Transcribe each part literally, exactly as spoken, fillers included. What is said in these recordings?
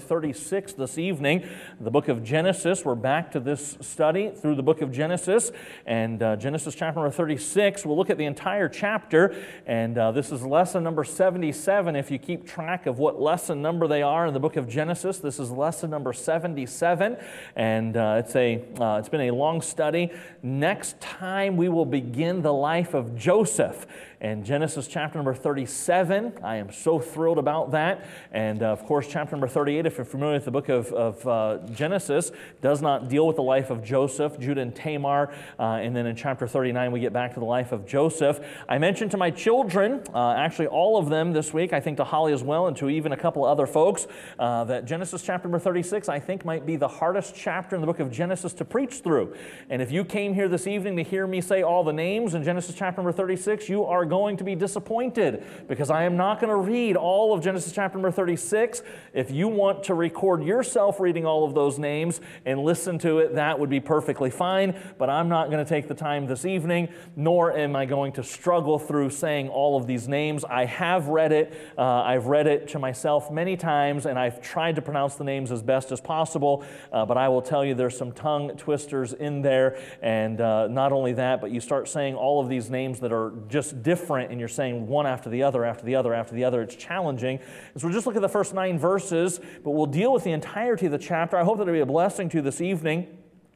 thirty-six this evening, the book of Genesis. We're back to this study through the book of Genesis, and uh, Genesis chapter number thirty-six, we'll look at the entire chapter, and uh, this is lesson number seventy-seven. If you keep track of what lesson number they are in the book of Genesis, this is lesson number seventy-seven, and uh, it's, a, uh, it's been a long study. Next time we will begin the life of Joseph. And Genesis chapter number thirty-seven, I am so thrilled about that. And uh, of course, chapter number thirty-eight, if you're familiar with the book of, of uh, Genesis, does not deal with the life of Joseph, Judah, and Tamar. Uh, and then in chapter thirty-nine, we get back to the life of Joseph. I mentioned to my children, uh, actually all of them this week, I think to Holly as well, and to even a couple of other folks, uh, that Genesis chapter number thirty-six, I think, might be the hardest chapter in the book of Genesis to preach through. And if you came here this evening to hear me say all the names in Genesis chapter number thirty-six, you are going to be disappointed, because I am not going to read all of Genesis chapter number thirty-six. If you want to record yourself reading all of those names and listen to it, that would be perfectly fine, but I'm not going to take the time this evening, nor am I going to struggle through saying all of these names. I have read it. Uh, I've read it to myself many times, and I've tried to pronounce the names as best as possible, uh, but I will tell you there's some tongue twisters in there, and uh, not only that, but you start saying all of these names that are just different, and you're saying one after the other, after the other, after the other. It's challenging. And so we'll just look at the first nine verses, but we'll deal with the entirety of the chapter. I hope that it'll be a blessing to you this evening.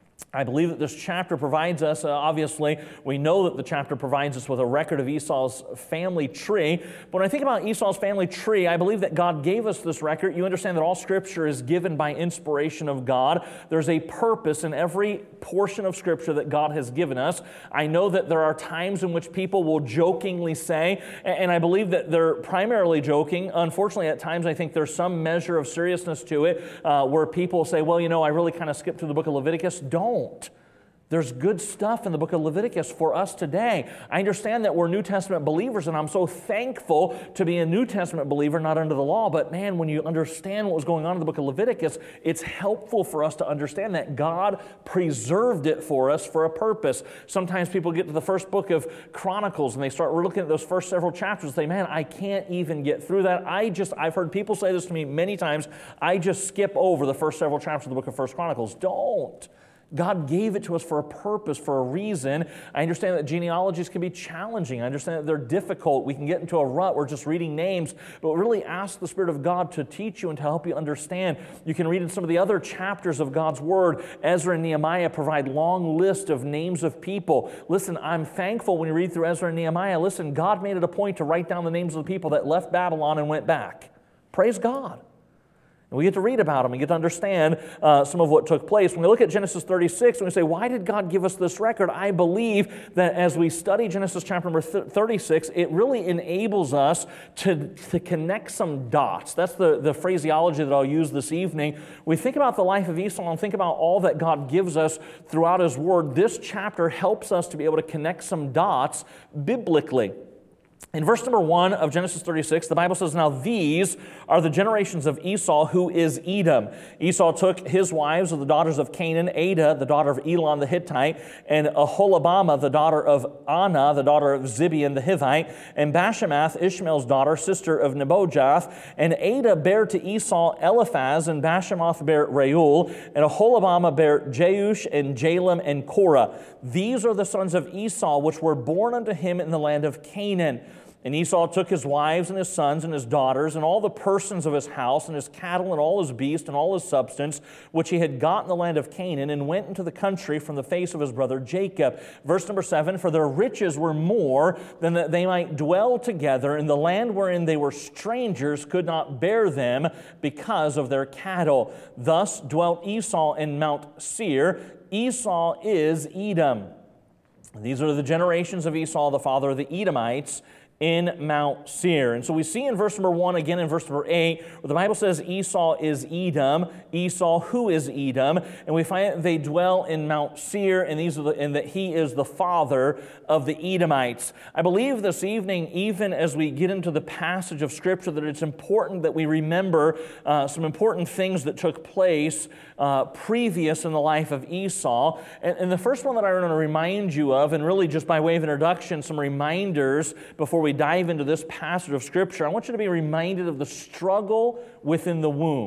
I believe that this chapter provides us, uh, obviously, we know that the chapter provides us with a record of Esau's family tree. But when I think about Esau's family tree, I believe that God gave us this record. You understand that all Scripture is given by inspiration of God. There's a purpose in every portion of Scripture that God has given us. I know that there are times in which people will jokingly say, and I believe that they're primarily joking. Unfortunately, at times I think there's some measure of seriousness to it, uh, where people say, well, you know, I really kind of skipped through the book of Leviticus. Don't. Don't. There's good stuff in the book of Leviticus for us today. I understand that we're New Testament believers, and I'm so thankful to be a New Testament believer, not under the law. But man, when you understand what was going on in the book of Leviticus, it's helpful for us to understand that God preserved it for us for a purpose. Sometimes people get to the first book of Chronicles, and they start looking at those first several chapters and say, man, I can't even get through that. I just, I've heard people say this to me many times, I just skip over the first several chapters of the book of First Chronicles. Don't. God gave it to us for a purpose, for a reason. I understand that genealogies can be challenging. I understand that they're difficult. We can get into a rut. We're just reading names. But really ask the Spirit of God to teach you and to help you understand. You can read in some of the other chapters of God's Word. Ezra and Nehemiah provide long lists of names of people. Listen, I'm thankful when you read through Ezra and Nehemiah. Listen, God made it a point to write down the names of the people that left Babylon and went back. Praise God. And we get to read about them and get to understand uh, some of what took place. When we look at Genesis thirty-six and we say, why did God give us this record? I believe that as we study Genesis chapter number thirty-six, it really enables us to, to connect some dots. That's the, the phraseology that I'll use this evening. We think about the life of Esau and think about all that God gives us throughout His Word. This chapter helps us to be able to connect some dots biblically. In verse number one of Genesis thirty-six, the Bible says, now these are the generations of Esau, who is Edom. Esau took his wives of the daughters of Canaan, Adah, the daughter of Elon the Hittite, and Aholibamah, the daughter of Anah, the daughter of Zibeon the Hivite, and Bashemath, Ishmael's daughter, sister of Nebajoth. And Adah bare to Esau Eliphaz, and Bashemath bare Reuel, and Aholibamah bare Jeush, and Jalem, and Korah. These are the sons of Esau, which were born unto him in the land of Canaan. And Esau took his wives and his sons and his daughters and all the persons of his house and his cattle and all his beasts and all his substance, which he had got in the land of Canaan, and went into the country from the face of his brother Jacob. Verse number seven, for their riches were more than that they might dwell together, and the land wherein they were strangers could not bear them because of their cattle. Thus dwelt Esau in Mount Seir. Esau is Edom. These are the generations of Esau, the father of the Edomites, in Mount Seir. And so we see in verse number one, again in verse number eight, where the Bible says Esau is Edom. Esau, who is Edom? And we find that they dwell in Mount Seir, and, these are the, and that he is the father of the Edomites. I believe this evening, even as we get into the passage of Scripture, that it's important that we remember uh, some important things that took place uh, previous in the life of Esau. And, and the first one that I want to remind you of, and really just by way of introduction, some reminders before we dive into this passage of Scripture, I want you to be reminded of the struggle within the womb.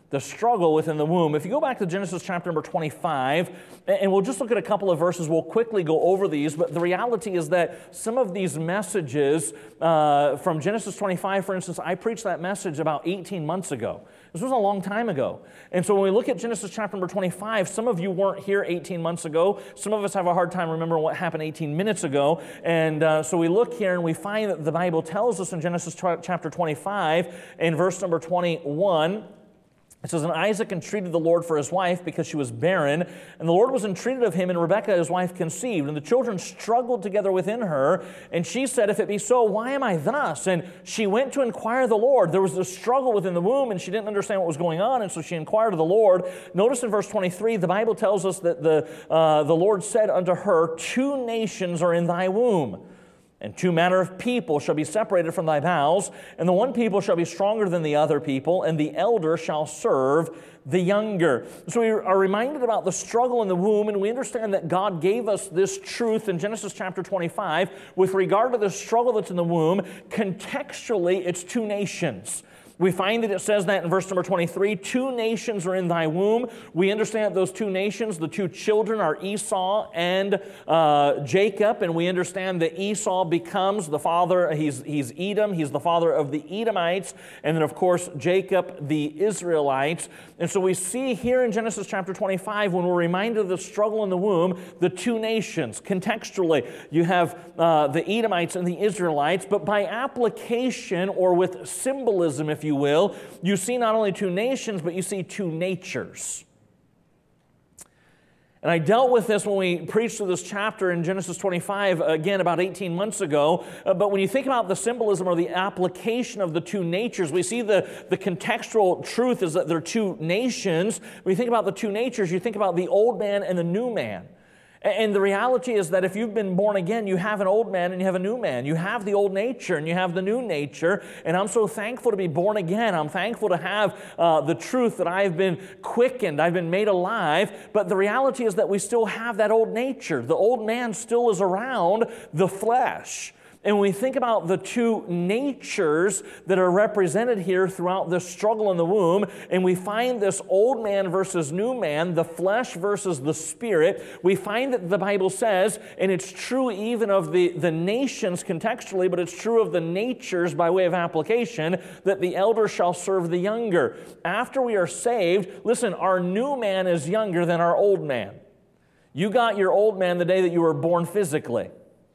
The struggle within the womb. If you go back to Genesis chapter number twenty-five, and we'll just look at a couple of verses, we'll quickly go over these, but the reality is that some of these messages uh, from Genesis twenty-five, for instance, I preached that message about eighteen months ago. This was a long time ago. And so when we look at Genesis chapter number twenty-five, some of you weren't here eighteen months ago. Some of us have a hard time remembering what happened eighteen minutes ago. And uh, so we look here and we find that the Bible tells us in Genesis chapter twenty-five, in verse number twenty-one, it says, "And Isaac entreated the Lord for his wife because she was barren. And the Lord was entreated of him, and Rebekah his wife conceived. And the children struggled together within her. And she said, If it be so, why am I thus? And she went to inquire of the Lord." There was this struggle within the womb, and she didn't understand what was going on. And so she inquired of the Lord. Notice in verse twenty-three, the Bible tells us that the, uh, the Lord said unto her, "Two nations are in thy womb. And two manner of people shall be separated from thy bowels, and the one people shall be stronger than the other people, and the elder shall serve the younger." So we are reminded about the struggle in the womb, and we understand that God gave us this truth in Genesis chapter twenty-five with regard to the struggle that's in the womb. Contextually, it's two nations. We find that it says that in verse number twenty-three, two nations are in thy womb. We understand that those two nations, the two children, are Esau and uh, Jacob, and we understand that Esau becomes the father, he's, he's Edom, he's the father of the Edomites, and then of course Jacob, the Israelites. And so we see here in Genesis chapter twenty-five, when we're reminded of the struggle in the womb, the two nations. Contextually, you have uh, the Edomites and the Israelites, but by application or with symbolism, if you will, you see not only two nations, but you see two natures. And I dealt with this when we preached through this chapter in Genesis twenty-five, again, about eighteen months ago. Uh, but when you think about the symbolism or the application of the two natures, we see the, the contextual truth is that they're two nations. When you think about the two natures, you think about the old man and the new man. And the reality is that if you've been born again, you have an old man and you have a new man. You have the old nature and you have the new nature. And I'm so thankful to be born again. I'm thankful to have uh, the truth that I've been quickened, I've been made alive. But the reality is that we still have that old nature. The old man still is around the flesh. And when we think about the two natures that are represented here throughout this struggle in the womb, and we find this old man versus new man, the flesh versus the spirit, we find that the Bible says, and it's true even of the, the nations contextually, but it's true of the natures by way of application, that the elder shall serve the younger. After we are saved, listen, our new man is younger than our old man. You got your old man the day that you were born physically.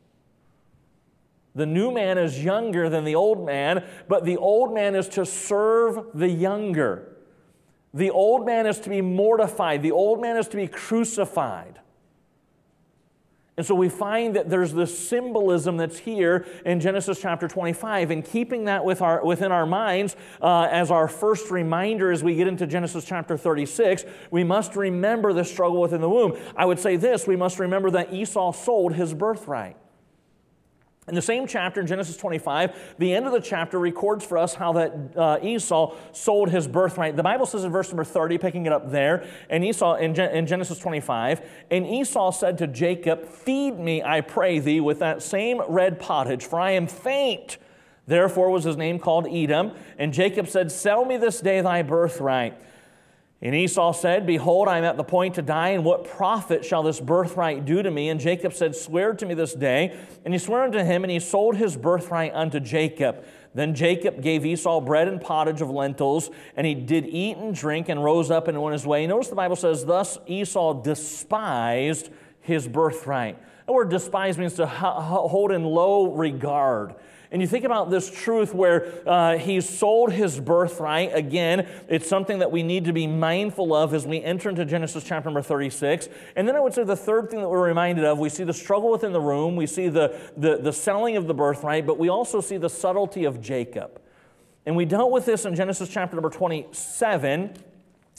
The new man is younger than the old man, but the old man is to serve the younger. The old man is to be mortified. The old man is to be crucified. And so we find that there's this symbolism that's here in Genesis chapter twenty-five, and keeping that with our, within our minds uh, as our first reminder as we get into Genesis chapter thirty-six, we must remember the struggle within the womb. I would say this, we must remember that Esau sold his birthright. In the same chapter, in Genesis twenty-five, the end of the chapter records for us how that uh, Esau sold his birthright. The Bible says in verse number thirty, picking it up there, and Esau in, Gen- in Genesis twenty-five, "And Esau said to Jacob, Feed me, I pray thee, with that same red pottage, for I am faint. Therefore was his name called Edom. And Jacob said, Sell me this day thy birthright. And Esau said, Behold, I am at the point to die, and what profit shall this birthright do to me? And Jacob said, Swear to me this day. And he swore unto him, and he sold his birthright unto Jacob. Then Jacob gave Esau bread and pottage of lentils, and he did eat and drink, and rose up and went his way." Notice the Bible says, "Thus Esau despised his birthright." The word despise means to hold in low regard. And you think about this truth where uh, he sold his birthright. Again, it's something that we need to be mindful of as we enter into Genesis chapter number thirty-six. And then I would say the third thing that we're reminded of, we see the struggle within the room, we see the, the, the selling of the birthright, but we also see the subtlety of Jacob. And we dealt with this in Genesis chapter number twenty-seven.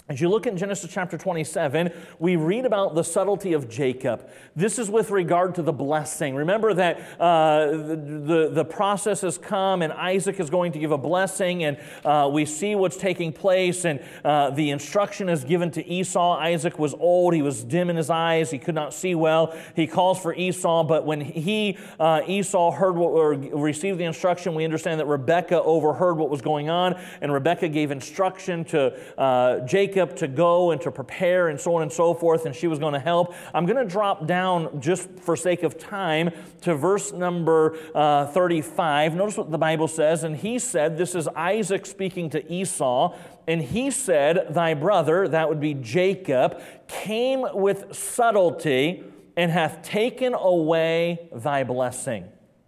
As you look in Genesis chapter twenty-seven, we read about the subtlety of Jacob. This is with regard to the blessing. Remember that uh, the, the, the process has come and Isaac is going to give a blessing, and uh, we see what's taking place, and uh, the instruction is given to Esau. Isaac was old. He was dim in his eyes. He could not see well. He calls for Esau, but when he, uh, Esau, heard what, or received the instruction, we understand that Rebekah overheard what was going on, and Rebekah gave instruction to uh, Jacob to go and to prepare and so on and so forth, and she was going to help. I'm going to drop down, just for sake of time, to verse number uh, thirty-five. Notice what the Bible says. And he said, this is Isaac speaking to Esau, and he said, thy brother, that would be Jacob, came with subtlety and hath taken away thy blessing.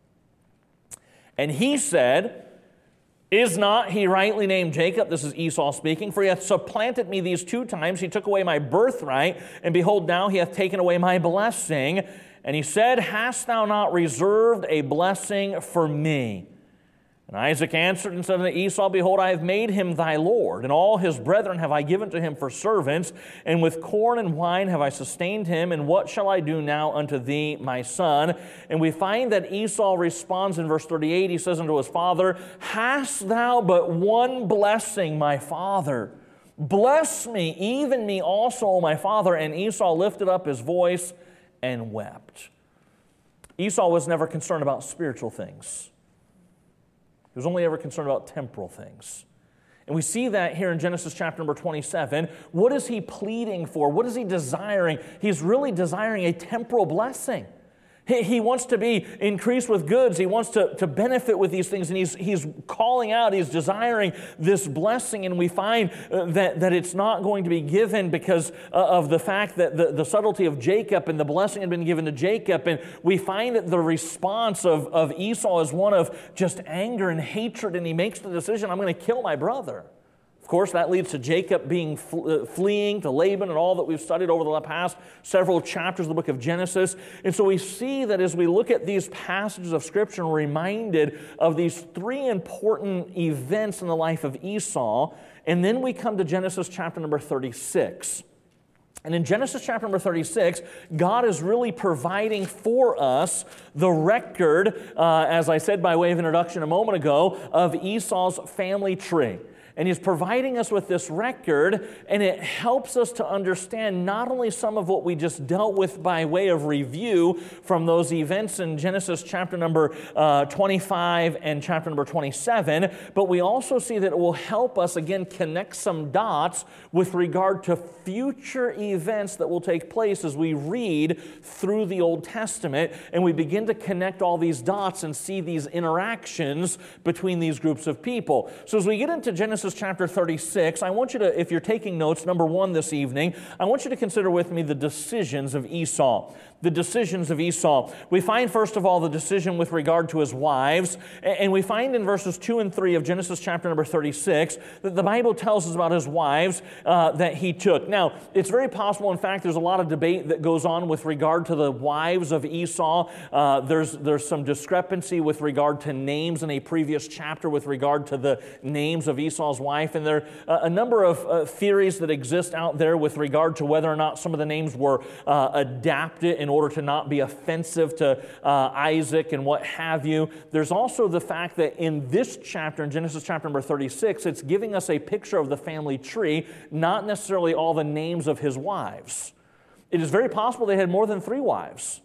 And he said, is not he rightly named Jacob? This is Esau speaking. For he hath supplanted me these two times. He took away my birthright, and behold, now he hath taken away my blessing. And he said, hast thou not reserved a blessing for me? And Isaac answered and said unto Esau, behold, I have made him thy lord, and all his brethren have I given to him for servants, and with corn and wine have I sustained him, and what shall I do now unto thee, my son? And we find that Esau responds in verse thirty-eight. He says unto his father, hast thou but one blessing, my father? Bless me, even me also, O my father. And Esau lifted up his voice and wept. Esau was never concerned about spiritual things. He was only ever concerned about temporal things. And we see that here in Genesis chapter number twenty-seven. What is he pleading for? What is he desiring? He's really desiring a temporal blessing. He, he wants to be increased with goods. He wants to, to benefit with these things. And he's, he's calling out, he's desiring this blessing. And we find uh, that, that it's not going to be given because uh, of the fact that the, the subtlety of Jacob and the blessing had been given to Jacob. And we find that the response of, of Esau is one of just anger and hatred. And he makes the decision, I'm going to kill my brother. Of course, that leads to Jacob being fleeing to Laban and all that we've studied over the past several chapters of the book of Genesis. And so we see that as we look at these passages of Scripture, we're reminded of these three important events in the life of Esau. And then we come to Genesis chapter number thirty-six. And in Genesis chapter number thirty-six, God is really providing for us the record, uh, as I said by way of introduction a moment ago, of Esau's family tree. And he's providing us with this record, and it helps us to understand not only some of what we just dealt with by way of review from those events in Genesis chapter number uh, twenty-five and chapter number twenty-seven, but we also see that it will help us, again, connect some dots with regard to future events that will take place as we read through the Old Testament, and we begin to connect all these dots and see these interactions between these groups of people. So as we get into Genesis chapter thirty-six, I want you to, if you're taking notes, number one this evening, I want you to consider with me the decisions of Esau. The decisions of Esau. We find, first of all, the decision with regard to his wives, and we find in verses two and three of Genesis chapter number thirty-six that the Bible tells us about his wives uh, that he took. Now, it's very possible, in fact, there's a lot of debate that goes on with regard to the wives of Esau. Uh, there's, there's some discrepancy with regard to names in a previous chapter with regard to the names of Esau's wife, and there are a number of uh, theories that exist out there with regard to whether or not some of the names were uh, adapted in order to not be offensive to uh, Isaac and what have you. There's also the fact that in this chapter, in Genesis chapter number thirty-six, it's giving us a picture of the family tree, not necessarily all the names of his wives. It is very possible they had more than three wives.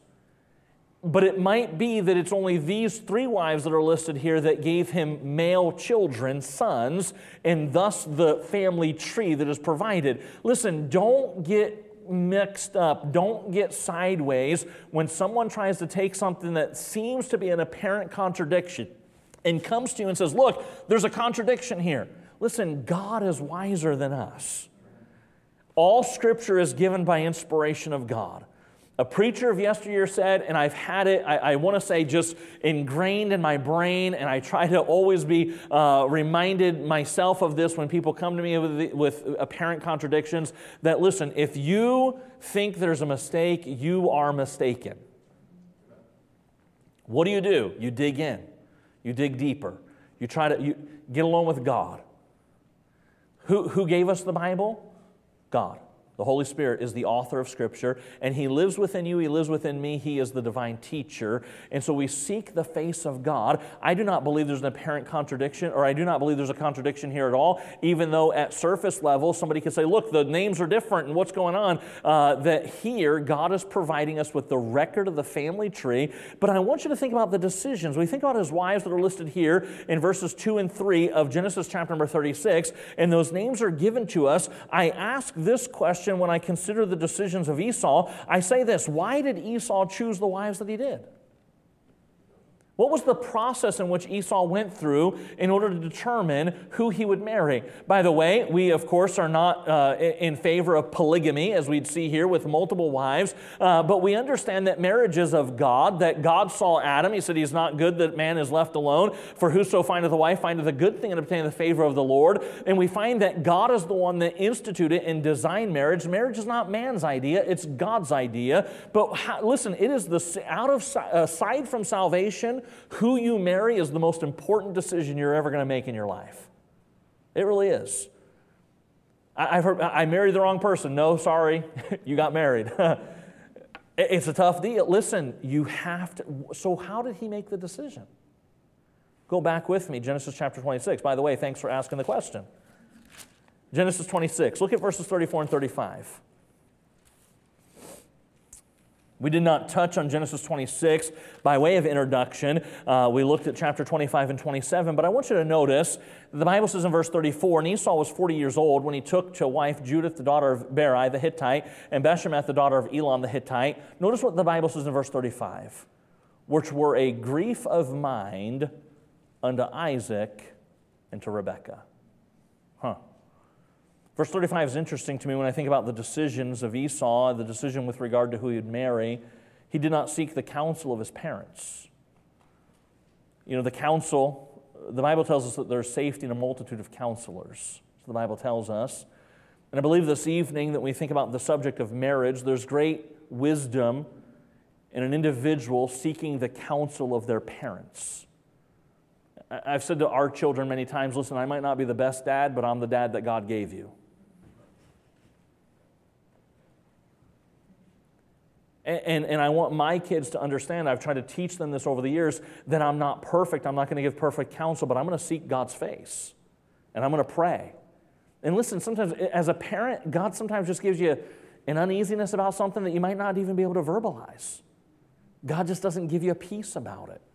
But it might be that it's only these three wives that are listed here that gave him male children, sons, and thus the family tree that is provided. Listen, don't get mixed up. Don't get sideways when someone tries to take something that seems to be an apparent contradiction and comes to you and says, look, there's a contradiction here. Listen, God is wiser than us. All Scripture is given by inspiration of God. A preacher of yesteryear said, and I've had it, I, I want to say just ingrained in my brain, and I try to always be uh, reminded myself of this when people come to me with, the, with apparent contradictions, that listen, if you think there's a mistake, you are mistaken. What do you do? You dig in. You dig deeper. You try to you get along with God. Who, who gave us the Bible? God. The Holy Spirit is the author of Scripture, and He lives within you, He lives within me, He is the divine teacher. And so we seek the face of God. I do not believe there's an apparent contradiction, or I do not believe there's a contradiction here at all, even though at surface level somebody could say, look, the names are different and what's going on. Uh, that here, God is providing us with the record of the family tree. But I want you to think about the decisions. We think about His wives that are listed here in verses two and three of Genesis chapter number thirty-six, and those names are given to us. I ask this question when I consider the decisions of Esau. I say this: why did Esau choose the wives that he did? What was the process in which Esau went through in order to determine who he would marry? By the way, we, of course, are not uh, in favor of polygamy, as we'd see here with multiple wives, uh, but we understand that marriage is of God, that God saw Adam. He said, He's not good that man is left alone, for whoso findeth a wife findeth a good thing and obtaineth the favor of the Lord. And we find that God is the one that instituted and designed marriage. Marriage is not man's idea, it's God's idea. But how, listen, it is the out of aside from salvation, who you marry is the most important decision you're ever going to make in your life. It really is. I, I've heard, I married the wrong person. No, sorry, you got married. It's a tough deal. Listen, you have to. So how did he make the decision? Go back with me, Genesis chapter twenty-six. By the way, thanks for asking the question. Genesis twenty-six. Look at verses thirty-four and thirty-five. We did not touch on Genesis twenty-six by way of introduction. Uh, we looked at chapter twenty-five and twenty-seven, but I want you to notice the Bible says in verse thirty-four, and Esau was forty years old when he took to wife Judith, the daughter of Beri, the Hittite, and Beshemath, the daughter of Elam, the Hittite. Notice what the Bible says in verse thirty-five, which were a grief of mind unto Isaac and to Rebekah. Huh. Verse thirty-five is interesting to me when I think about the decisions of Esau, the decision with regard to who he'd marry. He did not seek the counsel of his parents. You know, the counsel, the Bible tells us that there's safety in a multitude of counselors. So the Bible tells us. And I believe this evening that we think about the subject of marriage, there's great wisdom in an individual seeking the counsel of their parents. I've said to our children many times, listen, I might not be the best dad, but I'm the dad that God gave you. And, and I want my kids to understand, I've tried to teach them this over the years, that I'm not perfect. I'm not going to give perfect counsel, but I'm going to seek God's face. And I'm going to pray. And listen, sometimes as a parent, God sometimes just gives you an uneasiness about something that you might not even be able to verbalize. God just doesn't give you a peace about it.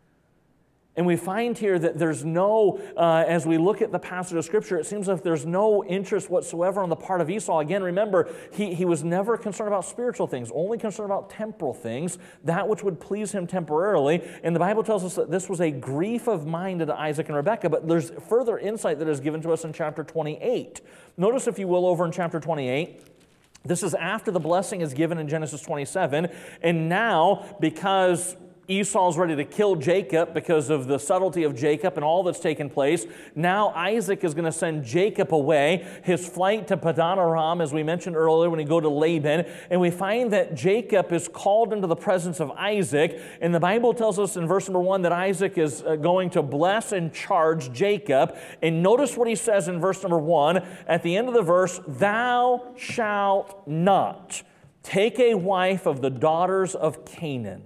And we find here that there's no, uh, as we look at the passage of Scripture, it seems as if there's no interest whatsoever on the part of Esau. Again, remember, he, he was never concerned about spiritual things, only concerned about temporal things, that which would please him temporarily. And the Bible tells us that this was a grief of mind to Isaac and Rebekah, but there's further insight that is given to us in chapter twenty-eight. Notice, if you will, over in chapter twenty-eight, this is after the blessing is given in Genesis twenty-seven, and now, because Esau's ready to kill Jacob because of the subtlety of Jacob and all that's taken place. Now Isaac is going to send Jacob away. His flight to Padan Aram, as we mentioned earlier, when he go to Laban. And we find that Jacob is called into the presence of Isaac. And the Bible tells us in verse number one that Isaac is going to bless and charge Jacob. And notice what he says in verse number one. At the end of the verse, thou shalt not take a wife of the daughters of Canaan.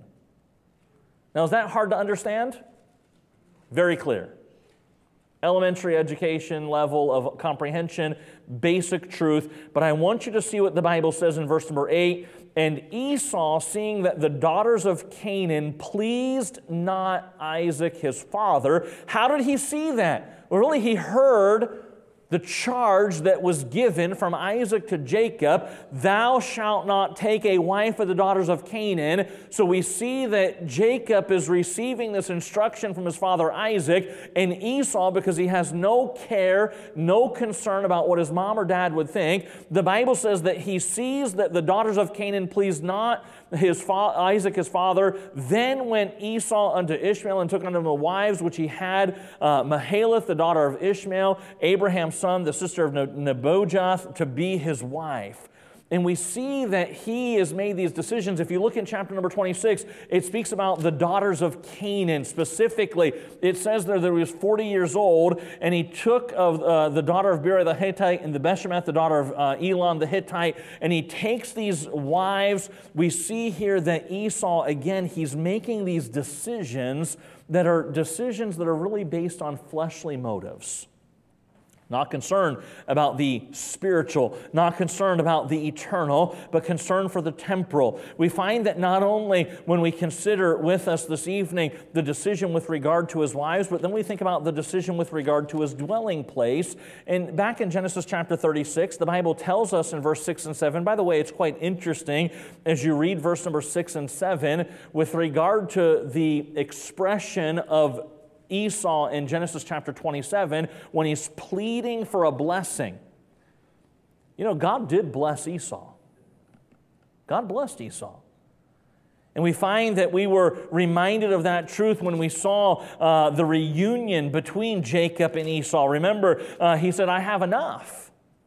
Now, is that hard to understand? Very clear. Elementary education level of comprehension, basic truth. But I want you to see what the Bible says in verse number eight. And Esau, seeing that the daughters of Canaan pleased not Isaac his father. How did he see that? Well, really, he heard the charge that was given from Isaac to Jacob, thou shalt not take a wife of the daughters of Canaan. So we see that Jacob is receiving this instruction from his father Isaac, and Esau, because he has no care, no concern about what his mom or dad would think, the Bible says that he sees that the daughters of Canaan pleased not his fa- Isaac his father. Then went Esau unto Ishmael and took unto him the wives which he had, uh, Mahalath, the daughter of Ishmael, Abraham's son, the sister of Nebajoth, to be his wife. And we see that he has made these decisions. If you look in chapter number twenty-six, it speaks about the daughters of Canaan specifically. It says there that he was forty years old, and he took of uh, the daughter of Beri the Hittite and the Beshemath, the daughter of uh, Elon the Hittite, and he takes these wives. We see here that Esau, again, he's making these decisions that are decisions that are really based on fleshly motives. Not concerned about the spiritual, not concerned about the eternal, but concerned for the temporal. We find that not only when we consider with us this evening the decision with regard to his wives, but then we think about the decision with regard to his dwelling place. And back in Genesis chapter thirty-six, the Bible tells us in verse six and seven, by the way, it's quite interesting as you read verse number six and seven, with regard to the expression of Esau in Genesis chapter twenty-seven, when he's pleading for a blessing. You know, God did bless Esau. God blessed Esau. And we find that we were reminded of that truth when we saw uh, the reunion between Jacob and Esau. Remember, uh, he said, I have enough.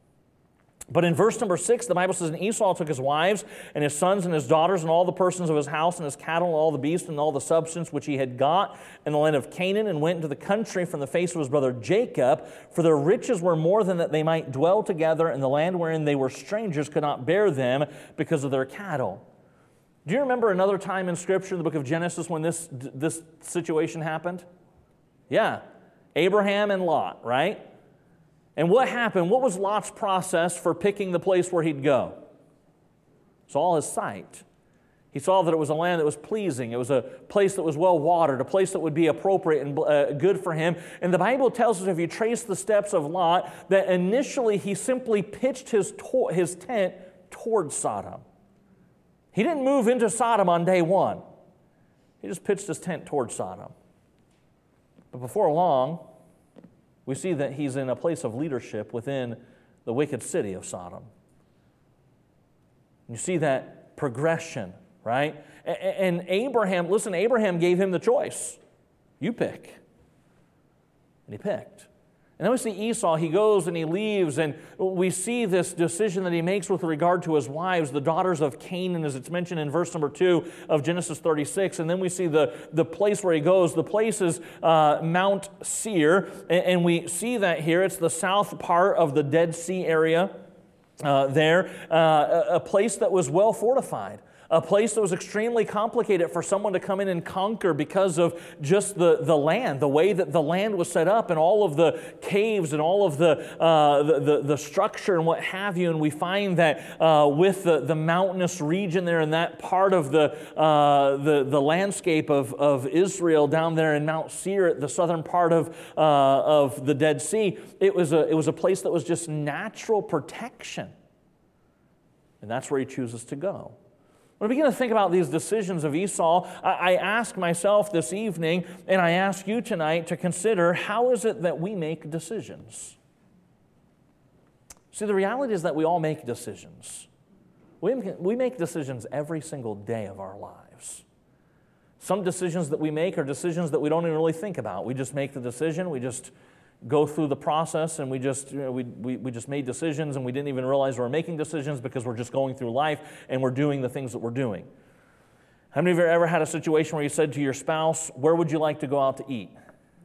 But in verse number six, the Bible says, and Esau took his wives and his sons and his daughters and all the persons of his house and his cattle and all the beasts and all the substance which he had got in the land of Canaan, and went into the country from the face of his brother Jacob, for their riches were more than that they might dwell together, and the land wherein they were strangers could not bear them because of their cattle. Do you remember another time in Scripture, in the book of Genesis, when this, this situation happened? Yeah, Abraham and Lot, right? And what happened? What was Lot's process for picking the place where he'd go? It's all his sight. He saw that it was a land that was pleasing. It was a place that was well watered, a place that would be appropriate and uh, good for him. And the Bible tells us, if you trace the steps of Lot, that initially he simply pitched his, to- his tent towards Sodom. He didn't move into Sodom on day one. He just pitched his tent towards Sodom. But before long, we see that he's in a place of leadership within the wicked city of Sodom. You see that progression, right? And Abraham, listen, Abraham gave him the choice. You pick. And he picked. And then we see Esau, he goes and he leaves, and we see this decision that he makes with regard to his wives, the daughters of Canaan, as it's mentioned in verse number two of Genesis thirty-six. And then we see the, the place where he goes. The place is uh, Mount Seir, and, and we see that here. It's the south part of the Dead Sea area uh, there, uh, a, a place that was well fortified. A place that was extremely complicated for someone to come in and conquer because of just the, the land, the way that the land was set up, and all of the caves and all of the, uh, the, the, the structure and what have you. And we find that uh, with the, the mountainous region there in that part of the, uh, the, the landscape of, of Israel down there in Mount Seir, the southern part of, uh, of the Dead Sea, it was, a, it was a place that was just natural protection. And that's where he chooses to go. When I begin to think about these decisions of Esau, I ask myself this evening, and I ask you tonight to consider, how is it that we make decisions? See, the reality is that we all make decisions. We we make decisions every single day of our lives. Some decisions that we make are decisions that we don't even really think about. We just make the decision, we just go through the process, and we just you know, we, we we just made decisions, and we didn't even realize we were making decisions because we're just going through life and we're doing the things that we're doing. How many of you have ever had a situation where you said to your spouse, where would you like to go out to eat?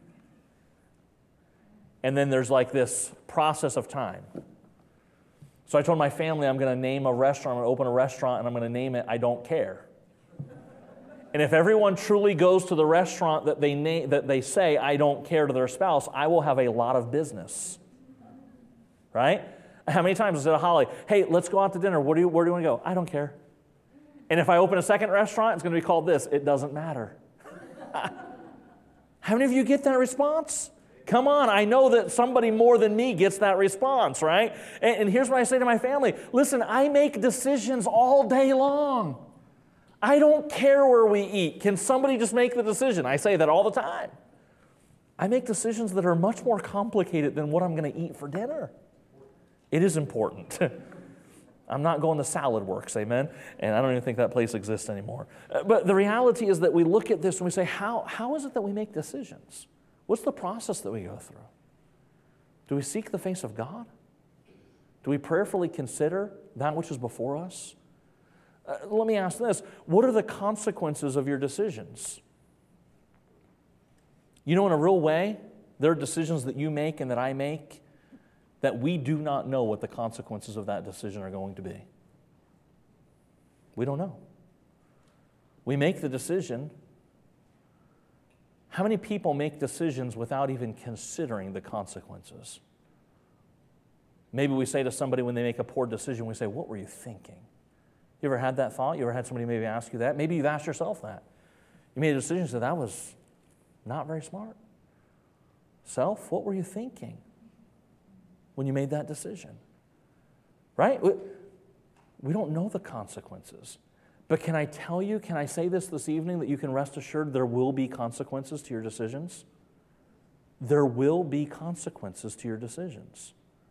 And then there's like this process of time. So I told my family I'm going to name a restaurant, I'm going to open a restaurant, and I'm going to name it I Don't Care. And if everyone truly goes to the restaurant that they na- that they say, I don't care, to their spouse, I will have a lot of business. Right? How many times I said to Holly, hey, let's go out to dinner. Where do you, where do you want to go? I don't care. And if I open a second restaurant, it's going to be called this. It doesn't matter. How many of you get that response? Come on, I know that somebody more than me gets that response, right? And, and here's what I say to my family. Listen, I make decisions all day long. I don't care where we eat. Can somebody just make the decision? I say that all the time. I make decisions that are much more complicated than what I'm going to eat for dinner. It is important. I'm not going to Salad Works, amen? And I don't even think that place exists anymore. But the reality is that we look at this and we say, how, how is it that we make decisions? What's the process that we go through? Do we seek the face of God? Do we prayerfully consider that which is before us? Uh, let me ask this. What are the consequences of your decisions? You know, in a real way, there are decisions that you make and that I make that we do not know what the consequences of that decision are going to be. We don't know. We make the decision. How many people make decisions without even considering the consequences? Maybe we say to somebody when they make a poor decision, we say, what were you thinking? You ever had that thought? You ever had somebody maybe ask you that? Maybe you've asked yourself that. You made a decision and said, that was not very smart. Self, what were you thinking when you made that decision? Right? We don't know the consequences. But can I tell you, can I say this this evening, that you can rest assured there will be consequences to your decisions? There will be consequences to your decisions.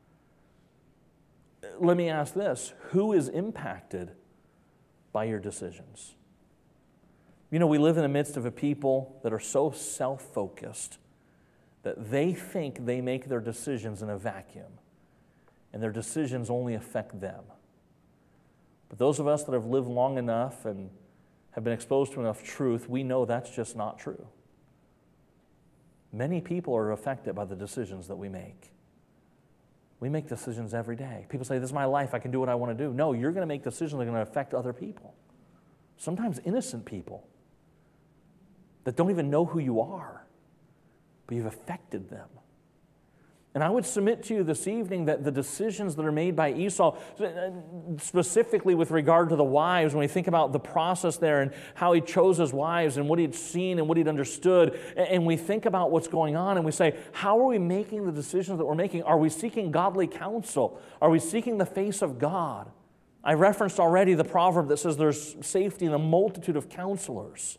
Let me ask this. Who is impacted by your decisions? You know, we live in the midst of a people that are so self-focused that they think they make their decisions in a vacuum, and their decisions only affect them. But those of us that have lived long enough and have been exposed to enough truth, we know that's just not true. Many people are affected by the decisions that we make. We make decisions every day. People say, this is my life, I can do what I want to do. No, you're going to make decisions that are going to affect other people. Sometimes innocent people that don't even know who you are, but you've affected them. And I would submit to you this evening that the decisions that are made by Esau, specifically with regard to the wives, when we think about the process there and how he chose his wives and what he'd seen and what he'd understood, and we think about what's going on and we say, how are we making the decisions that we're making? Are we seeking godly counsel? Are we seeking the face of God? I referenced already the proverb that says there's safety in a multitude of counselors.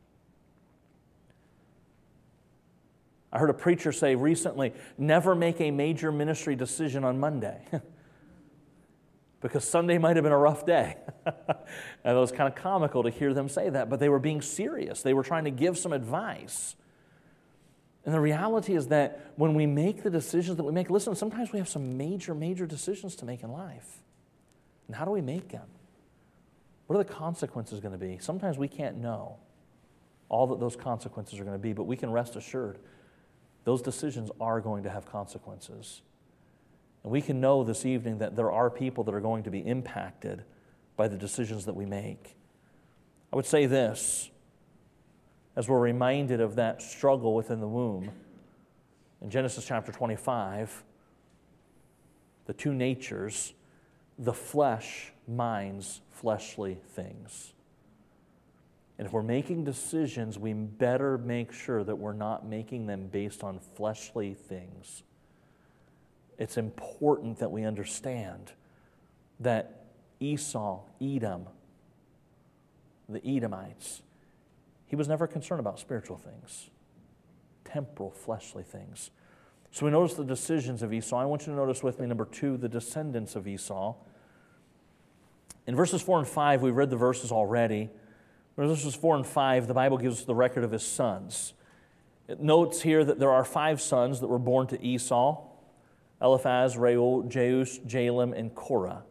I heard a preacher say recently, never make a major ministry decision on Monday. Because Sunday might have been a rough day. And it was kind of comical to hear them say that, but they were being serious. They were trying to give some advice. And the reality is that when we make the decisions that we make, listen, sometimes we have some major, major decisions to make in life. And how do we make them? What are the consequences going to be? Sometimes we can't know all that those consequences are going to be, but we can rest assured those decisions are going to have consequences. And we can know this evening that there are people that are going to be impacted by the decisions that we make. I would say this, as we're reminded of that struggle within the womb. In Genesis chapter twenty-five, the two natures, the flesh minds fleshly things. And if we're making decisions, we better make sure that we're not making them based on fleshly things. It's important that we understand that Esau, Edom, the Edomites, he was never concerned about spiritual things, temporal, fleshly things. So we notice the decisions of Esau. I want you to notice with me, number two, the descendants of Esau. In verses four and five, we've read the verses already. Verses four and five, the Bible gives us the record of his sons. It notes here that there are five sons that were born to Esau: Eliphaz, Reuel, Jeus, Jalem, and Korah.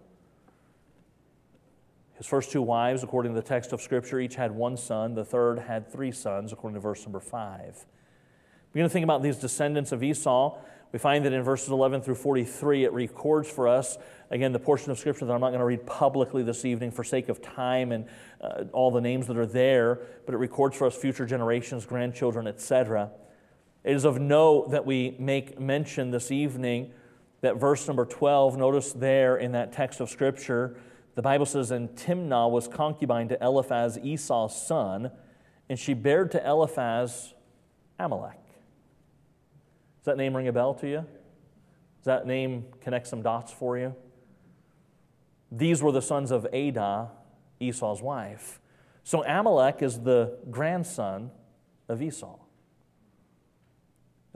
His first two wives, according to the text of Scripture, each had one son. The third had three sons, according to verse number five. We're going to think about these descendants of Esau. We find that in verses eleven through forty-three, it records for us, again, the portion of Scripture that I'm not going to read publicly this evening for sake of time and uh, all the names that are there, but it records for us future generations, grandchildren, et cetera. It is of note that we make mention this evening that verse number twelve, notice there in that text of Scripture, the Bible says, and Timnah was concubine to Eliphaz, Esau's son, and she bare to Eliphaz Amalek. Does that name ring a bell to you? Does that name connect some dots for you? These were the sons of Adah, Esau's wife. So Amalek is the grandson of Esau.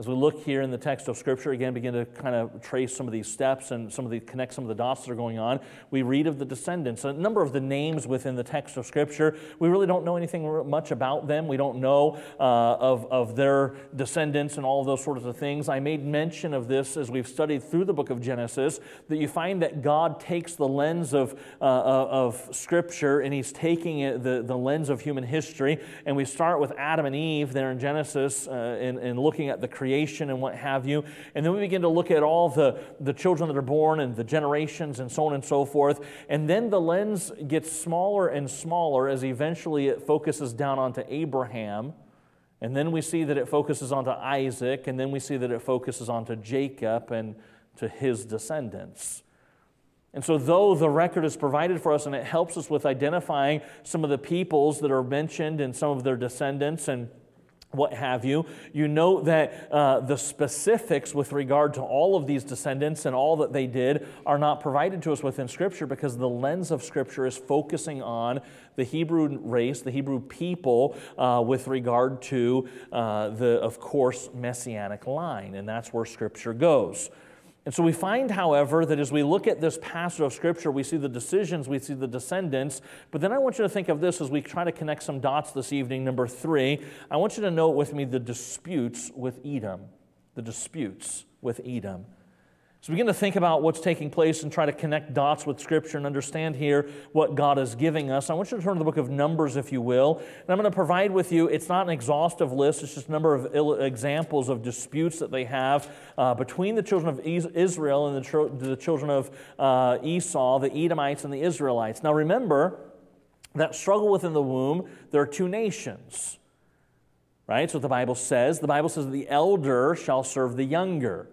As we look here in the text of Scripture, again, begin to kind of trace some of these steps and some of the connect some of the dots that are going on, we read of the descendants. A number of the names within the text of Scripture, we really don't know anything much about them. We don't know uh, of, of their descendants and all of those sorts of things. I made mention of this as we've studied through the book of Genesis, that you find that God takes the lens of, uh, of Scripture, and He's taking it, the, the lens of human history, and we start with Adam and Eve there in Genesis uh, and, and looking at the creation and what have you. And then we begin to look at all the, the children that are born and the generations and so on and so forth. And then the lens gets smaller and smaller as eventually it focuses down onto Abraham. And then we see that it focuses onto Isaac. And then we see that it focuses onto Jacob and to his descendants. And so though the record is provided for us and it helps us with identifying some of the peoples that are mentioned and some of their descendants and what have you, you note that uh, the specifics with regard to all of these descendants and all that they did are not provided to us within Scripture, because the lens of Scripture is focusing on the Hebrew race, the Hebrew people, uh, with regard to uh, the, of course, Messianic line, and that's where Scripture goes. And so we find, however, that as we look at this passage of Scripture, we see the decisions, we see the descendants, but then I want you to think of this as we try to connect some dots this evening. Number three, I want you to note with me the disputes with Edom. The disputes with Edom. So begin to think about what's taking place and try to connect dots with Scripture and understand here what God is giving us. I want you to turn to the book of Numbers, if you will. And I'm going to provide with you, it's not an exhaustive list, it's just a number of il- examples of disputes that they have uh, between the children of Israel and the, tr- the children of uh, Esau, the Edomites and the Israelites. Now remember, that struggle within the womb, there are two nations. Right? That's what the Bible says. The Bible says the elder shall serve the younger.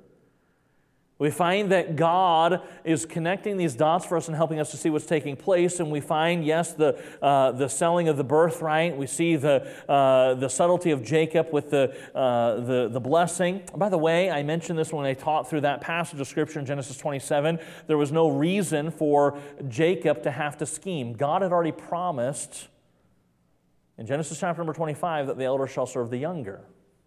We find that God is connecting these dots for us and helping us to see what's taking place. And we find, yes, the uh, the selling of the birthright. We see the uh, the subtlety of Jacob with the, uh, the, the blessing. By the way, I mentioned this when I taught through that passage of Scripture in Genesis twenty-seven. There was no reason for Jacob to have to scheme. God had already promised in Genesis chapter number twenty-five that the elder shall serve the younger.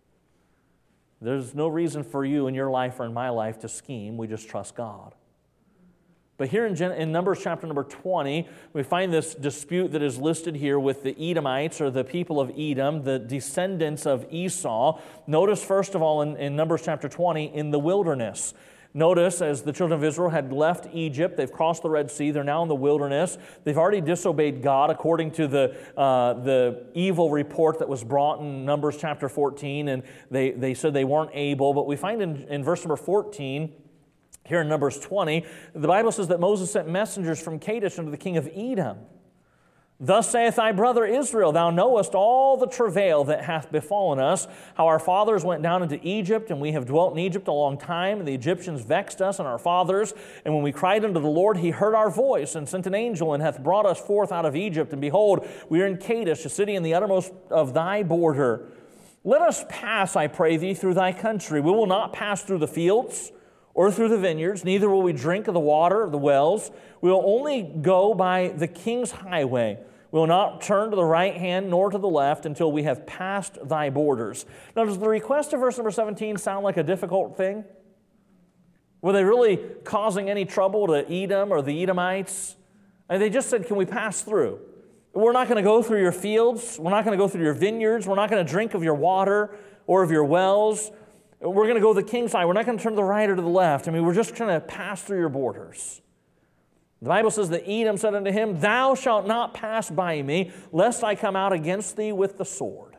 There's no reason for you in your life or in my life to scheme. We just trust God. But here in, Gen- in Numbers chapter number twenty, we find this dispute that is listed here with the Edomites, or the people of Edom, the descendants of Esau. Notice, first of all, in, in Numbers chapter twenty, in the wilderness. Notice, as the children of Israel had left Egypt, they've crossed the Red Sea, they're now in the wilderness. They've already disobeyed God according to the uh, the evil report that was brought in Numbers chapter fourteen, and they, they said they weren't able. But we find in, in verse number fourteen, here in Numbers twenty, the Bible says that Moses sent messengers from Kadesh unto the king of Edom. Thus saith thy brother Israel, thou knowest all the travail that hath befallen us, how our fathers went down into Egypt, and we have dwelt in Egypt a long time, and the Egyptians vexed us and our fathers. And when we cried unto the Lord, he heard our voice, and sent an angel, and hath brought us forth out of Egypt. And behold, we are in Kadesh, a city in the uttermost of thy border. Let us pass, I pray thee, through thy country. We will not pass through the fields, or through the vineyards, neither will we drink of the water of the wells. We will only go by the king's highway. We will not turn to the right hand nor to the left until we have passed thy borders. Now, does the request of verse number seventeen sound like a difficult thing? Were they really causing any trouble to Edom or the Edomites? And they just said, can we pass through? We're not going to go through your fields. We're not going to go through your vineyards. We're not going to drink of your water or of your wells. We're going to go the king's side. We're not going to turn to the right or to the left. I mean, we're just going to pass through your borders. The Bible says that Edom said unto him, thou shalt not pass by me, lest I come out against thee with the sword.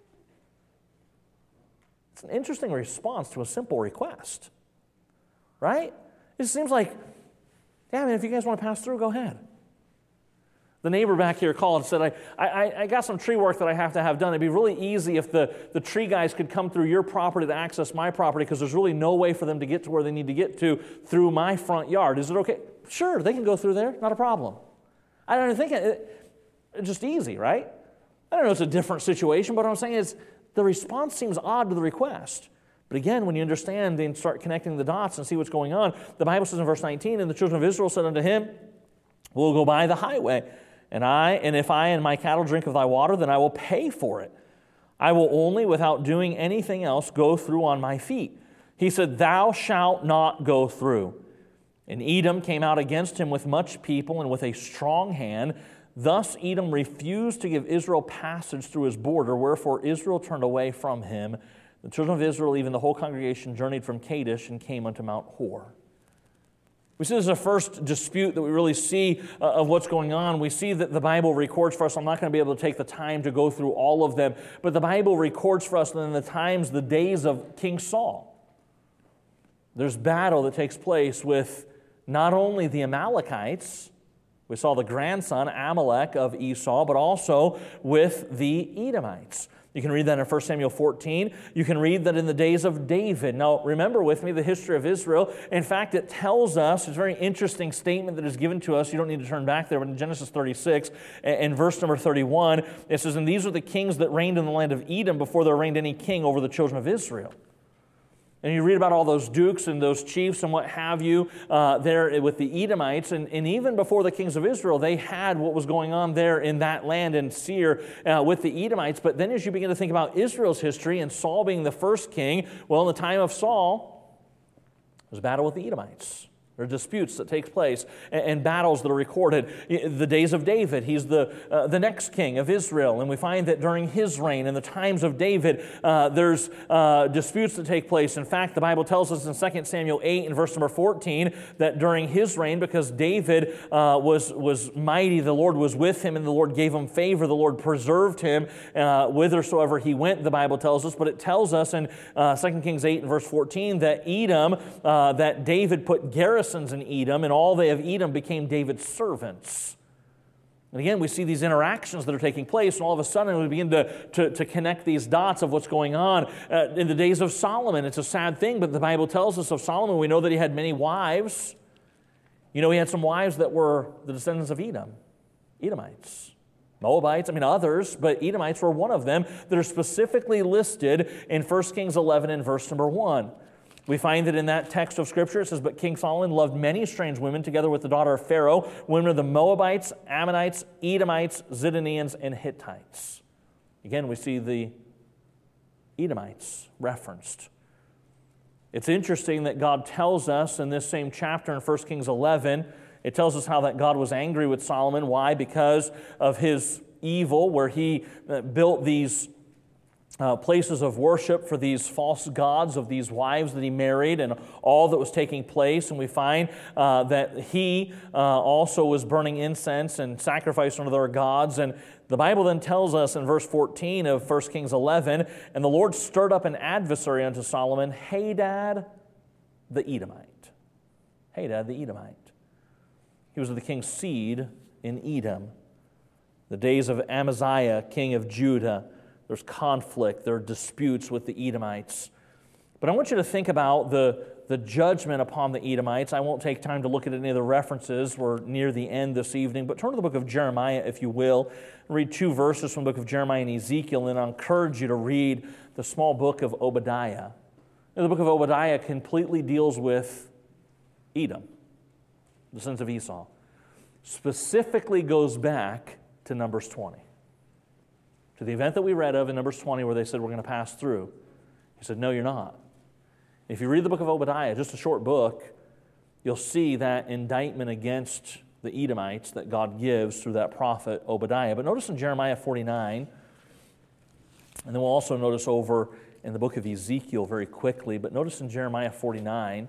It's an interesting response to a simple request, right? It seems like, yeah, I mean, if you guys want to pass through, go ahead. The neighbor back here called and said, I, I, I got some tree work that I have to have done. It'd be really easy if the, the tree guys could come through your property to access my property, because there's really no way for them to get to where they need to get to through my front yard. Is it okay? Sure, they can go through there. Not a problem. I don't think it, it's just easy, right? I don't know, it's a different situation, but what I'm saying is the response seems odd to the request. But again, when you understand and start connecting the dots and see what's going on, the Bible says in verse nineteen, and the children of Israel said unto him, we'll go by the highway. And I, and if I and my cattle drink of thy water, then I will pay for it. I will only, without doing anything else, go through on my feet. He said, thou shalt not go through. And Edom came out against him with much people and with a strong hand. Thus Edom refused to give Israel passage through his border, wherefore Israel turned away from him. The children of Israel, even the whole congregation, journeyed from Kadesh and came unto Mount Hor. We see this is the first dispute that we really see uh, of what's going on. We see that the Bible records for us. I'm not going to be able to take the time to go through all of them, but the Bible records for us in the times, the days of King Saul. There's battle that takes place with not only the Amalekites, we saw the grandson, Amalek, of Esau, but also with the Edomites. You can read that in First Samuel fourteen. You can read that in the days of David. Now, remember with me the history of Israel. In fact, it tells us, it's a very interesting statement that is given to us. You don't need to turn back there, but in Genesis thirty-six, in verse number thirty-one, it says, and these are the kings that reigned in the land of Edom before there reigned any king over the children of Israel. And you read about all those dukes and those chiefs and what have you uh, there with the Edomites. And, and even before the kings of Israel, they had what was going on there in that land in Seir uh, with the Edomites. But then as you begin to think about Israel's history and Saul being the first king, well, in the time of Saul, there's a battle with the Edomites. There are disputes that take place and, and battles that are recorded. The days of David, he's the, uh, the next king of Israel. And we find that during his reign, in the times of David, uh, there's uh, disputes that take place. In fact, the Bible tells us in Second Samuel eight and verse number fourteen that during his reign, because David uh, was, was mighty, the Lord was with him and the Lord gave him favor. The Lord preserved him uh, whithersoever he went, the Bible tells us. But it tells us in uh, Second Kings eight and verse fourteen that Edom, uh, that David put garrisons in Edom, and all they of Edom became David's servants. And again, we see these interactions that are taking place, and all of a sudden we begin to, to, to connect these dots of what's going on. Uh, in the days of Solomon, it's a sad thing, but the Bible tells us of Solomon, we know that he had many wives. You know, he had some wives that were the descendants of Edom, Edomites. Moabites, I mean others, but Edomites were one of them that are specifically listed in First Kings eleven and verse number one. We find that in that text of Scripture, it says, but King Solomon loved many strange women together with the daughter of Pharaoh, women of the Moabites, Ammonites, Edomites, Zidonians, and Hittites. Again, we see the Edomites referenced. It's interesting that God tells us in this same chapter in First Kings eleven, it tells us how that God was angry with Solomon. Why? Because of his evil, where he built these Uh, places of worship for these false gods of these wives that he married and all that was taking place. And we find uh, that he uh, also was burning incense and sacrifice unto their gods. And the Bible then tells us in verse fourteen of First Kings eleven, and the Lord stirred up an adversary unto Solomon, Hadad the Edomite. Hadad the Edomite. He was of the king's seed in Edom. The days of Amaziah, king of Judah, there's conflict, there are disputes with the Edomites. But I want you to think about the, the judgment upon the Edomites. I won't take time to look at any of the references. We're near the end this evening. But turn to the book of Jeremiah, if you will. Read two verses from the book of Jeremiah and Ezekiel, and I encourage you to read the small book of Obadiah. The book of Obadiah completely deals with Edom, the sons of Esau. Specifically goes back to Numbers twenty. To the event that we read of in Numbers twenty where they said, we're going to pass through. He said, no, you're not. If you read the book of Obadiah, just a short book, you'll see that indictment against the Edomites that God gives through that prophet Obadiah. But notice in Jeremiah forty-nine, and then we'll also notice over in the book of Ezekiel very quickly, but notice in Jeremiah forty-nine,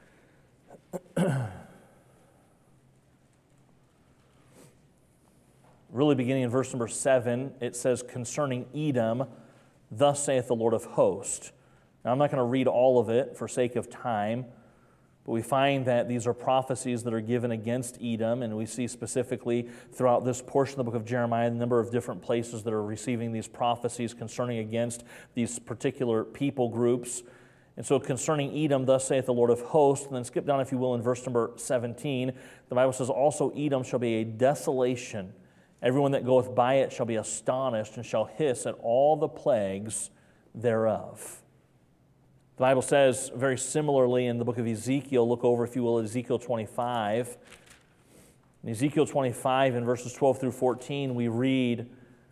really beginning in verse number seven, it says, concerning Edom, thus saith the Lord of hosts. Now, I'm not going to read all of it for sake of time, but we find that these are prophecies that are given against Edom, and we see specifically throughout this portion of the book of Jeremiah a number of different places that are receiving these prophecies concerning against these particular people groups. And so concerning Edom, thus saith the Lord of hosts, and then skip down, if you will, in verse number seventeen, the Bible says, also Edom shall be a desolation. Everyone that goeth by it shall be astonished and shall hiss at all the plagues thereof. The Bible says very similarly in the book of Ezekiel, look over, if you will, at Ezekiel twenty-five. In Ezekiel twenty-five, in verses twelve through fourteen, we read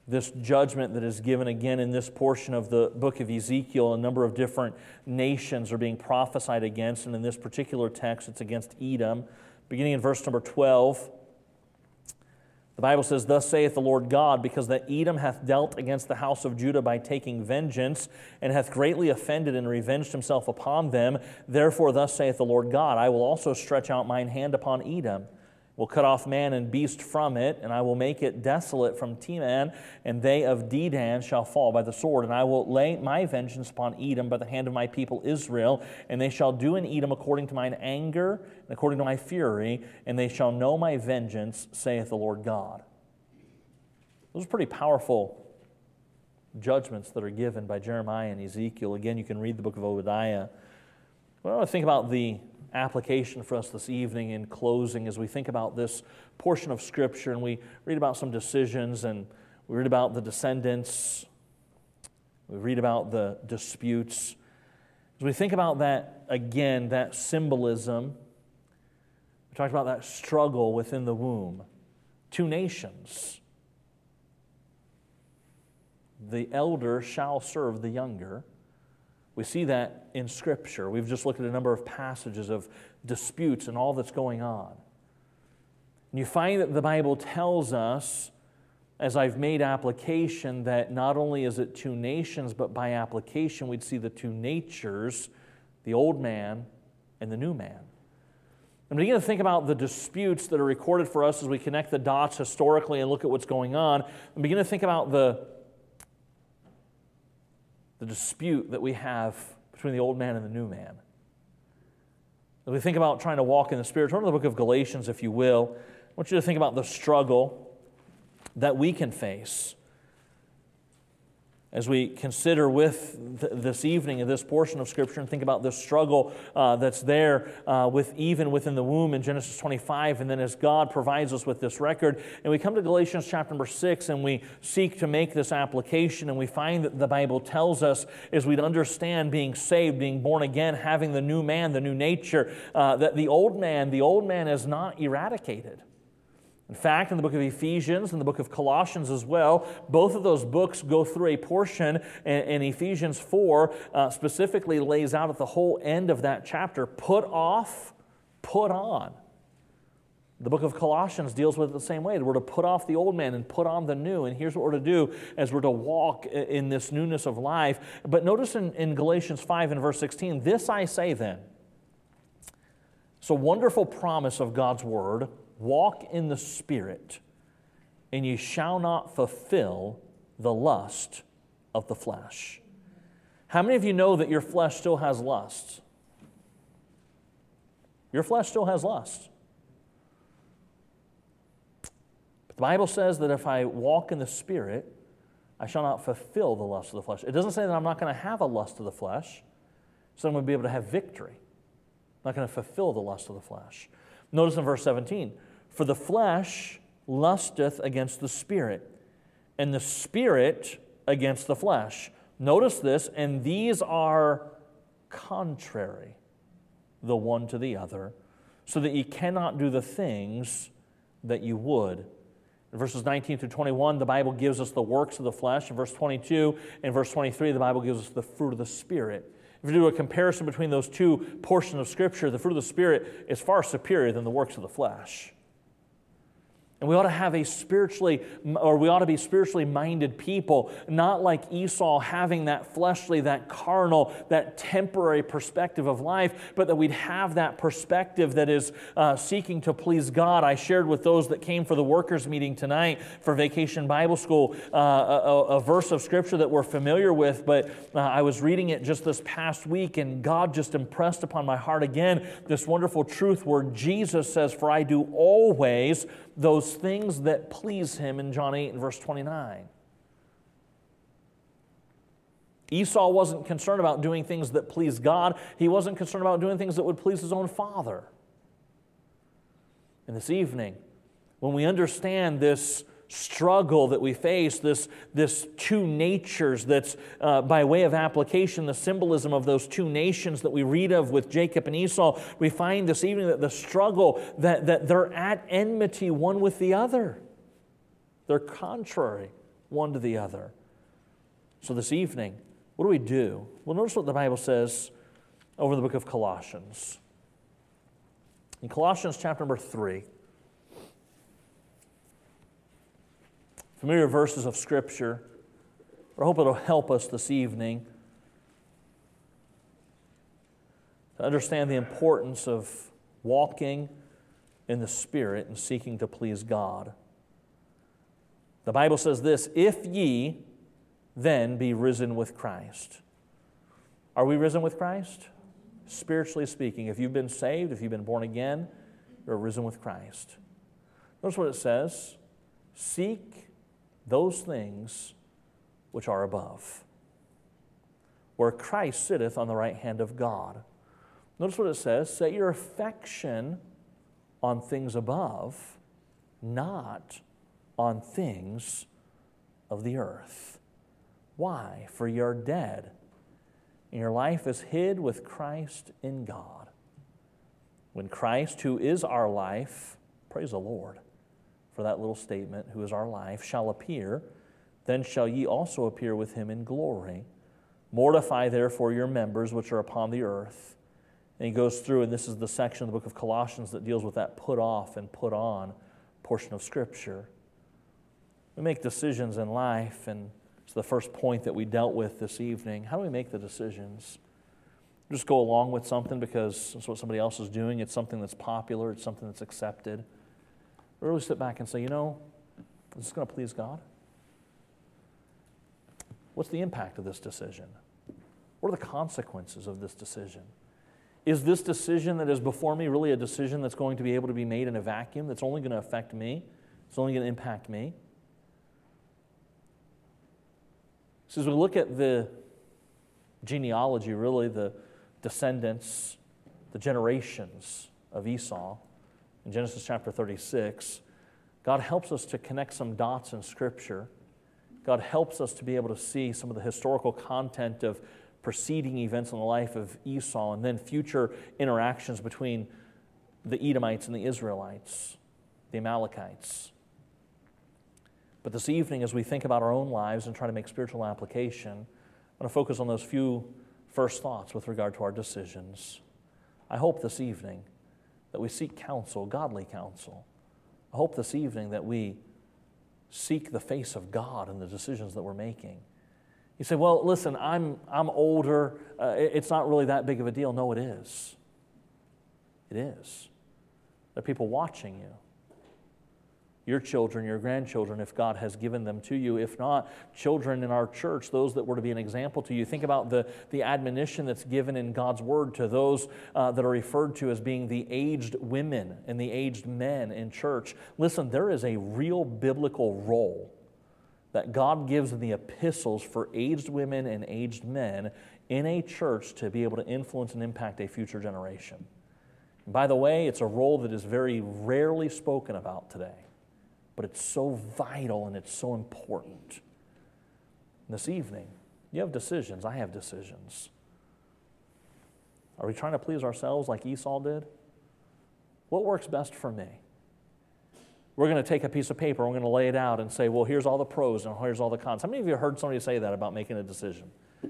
this judgment that is given again in this portion of the book of Ezekiel. A number of different nations are being prophesied against, and in this particular text, it's against Edom. Beginning in verse number twelve, the Bible says, "Thus saith the Lord God, because that Edom hath dealt against the house of Judah by taking vengeance, and hath greatly offended and revenged himself upon them, therefore thus saith the Lord God, I will also stretch out mine hand upon Edom, will cut off man and beast from it, and I will make it desolate from Teman, and they of Dedan shall fall by the sword. And I will lay my vengeance upon Edom by the hand of my people Israel, and they shall do in Edom according to mine anger and according to my fury, and they shall know my vengeance, saith the Lord God." Those are pretty powerful judgments that are given by Jeremiah and Ezekiel. Again, you can read the book of Obadiah. Well, I want to think about the application for us this evening in closing as we think about this portion of Scripture, and we read about some decisions, and we read about the descendants, we read about the disputes. As we think about that, again, that symbolism, we talked about that struggle within the womb. Two nations. The elder shall serve the younger. We see that in Scripture. We've just looked at a number of passages of disputes and all that's going on. And you find that the Bible tells us, as I've made application, that not only is it two nations, but by application we'd see the two natures, the old man and the new man. And begin to think about the disputes that are recorded for us as we connect the dots historically and look at what's going on, and begin to think about the the dispute that we have between the old man and the new man. As we think about trying to walk in the Spirit, turn to the book of Galatians, if you will. I want you to think about the struggle that we can face as we consider with th- this evening in this portion of Scripture and think about the struggle uh, that's there uh, with even within the womb in Genesis twenty-five, and then as God provides us with this record. And we come to Galatians chapter number six, and we seek to make this application, and we find that the Bible tells us, as we'd understand being saved, being born again, having the new man, the new nature, uh, that the old man, the old man is not eradicated. In fact, in the book of Ephesians and the book of Colossians as well, both of those books go through a portion, and, and Ephesians four uh, specifically lays out at the whole end of that chapter, put off, put on. The book of Colossians deals with it the same way. We're to put off the old man and put on the new, and here's what we're to do as we're to walk in this newness of life. But notice in, in Galatians five and verse sixteen, "This I say then." It's a wonderful promise of God's word. "Walk in the Spirit, and ye shall not fulfill the lust of the flesh." How many of you know that your flesh still has lust? Your flesh still has lust. But the Bible says that if I walk in the Spirit, I shall not fulfill the lust of the flesh. It doesn't say that I'm not going to have a lust of the flesh, so I'm going to be able to have victory. I'm not going to fulfill the lust of the flesh. Notice in verse seventeen, "For the flesh lusteth against the Spirit, and the Spirit against the flesh." Notice this, "and these are contrary the one to the other, so that ye cannot do the things that you would." In verses nineteen through twenty-one, the Bible gives us the works of the flesh. In verse twenty-two and verse twenty-three, the Bible gives us the fruit of the Spirit. If you do a comparison between those two portions of Scripture, the fruit of the Spirit is far superior than the works of the flesh. And we ought to have a spiritually, or we ought to be spiritually minded people, not like Esau having that fleshly, that carnal, that temporary perspective of life, but that we'd have that perspective that is uh, seeking to please God. I shared with those that came for the workers' meeting tonight for Vacation Bible School uh, a, a verse of Scripture that we're familiar with, but uh, I was reading it just this past week, and God just impressed upon my heart again this wonderful truth where Jesus says, "For I do always those things that please Him," in John eight and verse twenty-nine. Esau wasn't concerned about doing things that pleased God. He wasn't concerned about doing things that would please his own father. And this evening, when we understand this struggle that we face, this, this two natures that's uh, by way of application, the symbolism of those two nations that we read of with Jacob and Esau, we find this evening that the struggle, that, that they're at enmity one with the other. They're contrary one to the other. So this evening, what do we do? Well, notice what the Bible says over the book of Colossians. In Colossians chapter number three, familiar verses of Scripture, but I hope it'll help us this evening to understand the importance of walking in the Spirit and seeking to please God. The Bible says this, if ye then be risen with Christ. Are we risen with Christ? Spiritually speaking, if you've been saved, if you've been born again, you're risen with Christ. Notice what it says, seek those things which are above, where Christ sitteth on the right hand of God. Notice what it says, set your affection on things above, not on things of the earth. Why? For ye are dead, and your life is hid with Christ in God. When Christ, who is our life, praise the Lord for that little statement, who is our life, shall appear, then shall ye also appear with him in glory. Mortify therefore your members which are upon the earth. And he goes through, and this is the section of the book of Colossians that deals with that put off and put on portion of Scripture. We make decisions in life, and it's the first point that we dealt with this evening. How do we make the decisions? Just go along with something because it's what somebody else is doing. It's something that's popular. It's something that's accepted. Or really sit back and say, you know, is this going to please God? What's the impact of this decision? What are the consequences of this decision? Is this decision that is before me really a decision that's going to be able to be made in a vacuum, that's only going to affect me? It's only going to impact me? So as we look at the genealogy, really the descendants, the generations of Esau, in Genesis chapter thirty-six, God helps us to connect some dots in Scripture. God helps us to be able to see some of the historical content of preceding events in the life of Esau and then future interactions between the Edomites and the Israelites, the Amalekites. But this evening, as we think about our own lives and try to make spiritual application, I want to focus on those few first thoughts with regard to our decisions. I hope this evening that we seek counsel, godly counsel. I hope this evening that we seek the face of God in the decisions that we're making. You say, well, listen, I'm, I'm older. Uh, it's not really that big of a deal. No, it is. It is. There are people watching you. Your children, your grandchildren, if God has given them to you. If not, children in our church, those that were to be an example to you. Think about the, the admonition that's given in God's Word to those uh, that are referred to as being the aged women and the aged men in church. Listen, there is a real biblical role that God gives in the epistles for aged women and aged men in a church to be able to influence and impact a future generation. And by the way, it's a role that is very rarely spoken about today. But it's so vital and it's so important. This evening, you have decisions. I have decisions. Are we trying to please ourselves like Esau did? What works best for me? We're going to take a piece of paper, we're going to lay it out and say, well, here's all the pros and here's all the cons. How many of you have heard somebody say that about making a decision?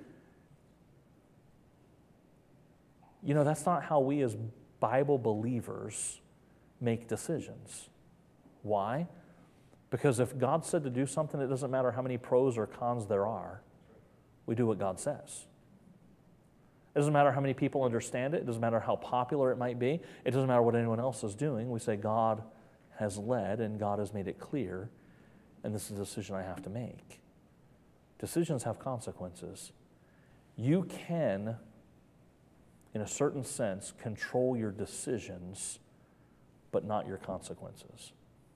You know, that's not how we as Bible believers make decisions. Why? Because if God said to do something, it doesn't matter how many pros or cons there are. We do what God says. It doesn't matter how many people understand it. It doesn't matter how popular it might be. It doesn't matter what anyone else is doing. We say God has led and God has made it clear, and this is a decision I have to make. Decisions have consequences. You can, in a certain sense, control your decisions, but not your consequences.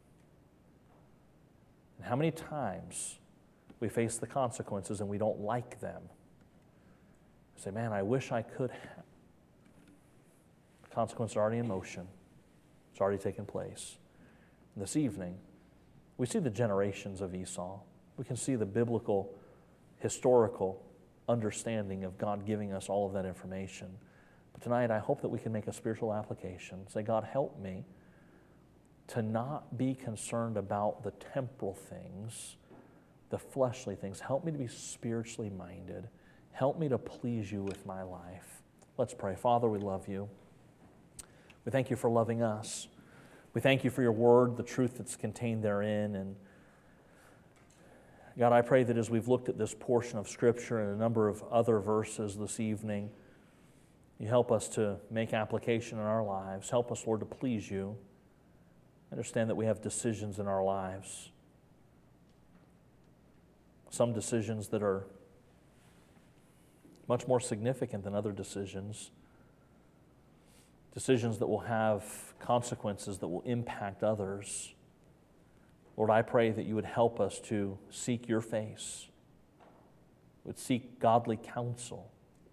And how many times we face the consequences and we don't like them? We say, man, I wish I could have. The consequences are already in motion. It's already taken place. And this evening, we see the generations of Esau. We can see the biblical, historical understanding of God giving us all of that information. But tonight, I hope that we can make a spiritual application. Say, God, help me to not be concerned about the temporal things, the fleshly things. Help me to be spiritually minded. Help me to please you with my life. Let's pray. Father, we love you. We thank you for loving us. We thank you for your word, the truth that's contained therein. And God, I pray that as we've looked at this portion of Scripture and a number of other verses this evening, you help us to make application in our lives. Help us, Lord, to please you. Understand that we have decisions in our lives. Some decisions that are much more significant than other decisions. Decisions that will have consequences that will impact others. Lord, I pray that you would help us to seek your face, would seek godly counsel,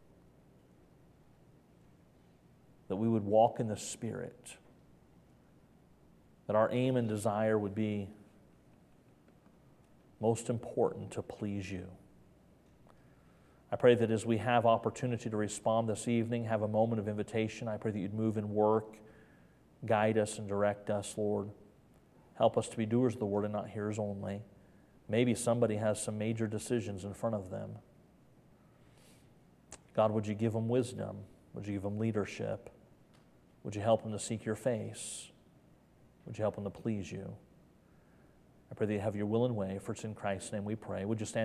that we would walk in the Spirit, that our aim and desire would be most important to please you. I pray that as we have opportunity to respond this evening, have a moment of invitation, I pray that you'd move in work, guide us and direct us, Lord. Help us to be doers of the word and not hearers only. Maybe somebody has some major decisions in front of them. God, would you give them wisdom? Would you give them leadership? Would you help them to seek your face? Would you help them to please you? I pray that you have your will and way, for it's in Christ's name we pray. Would you stand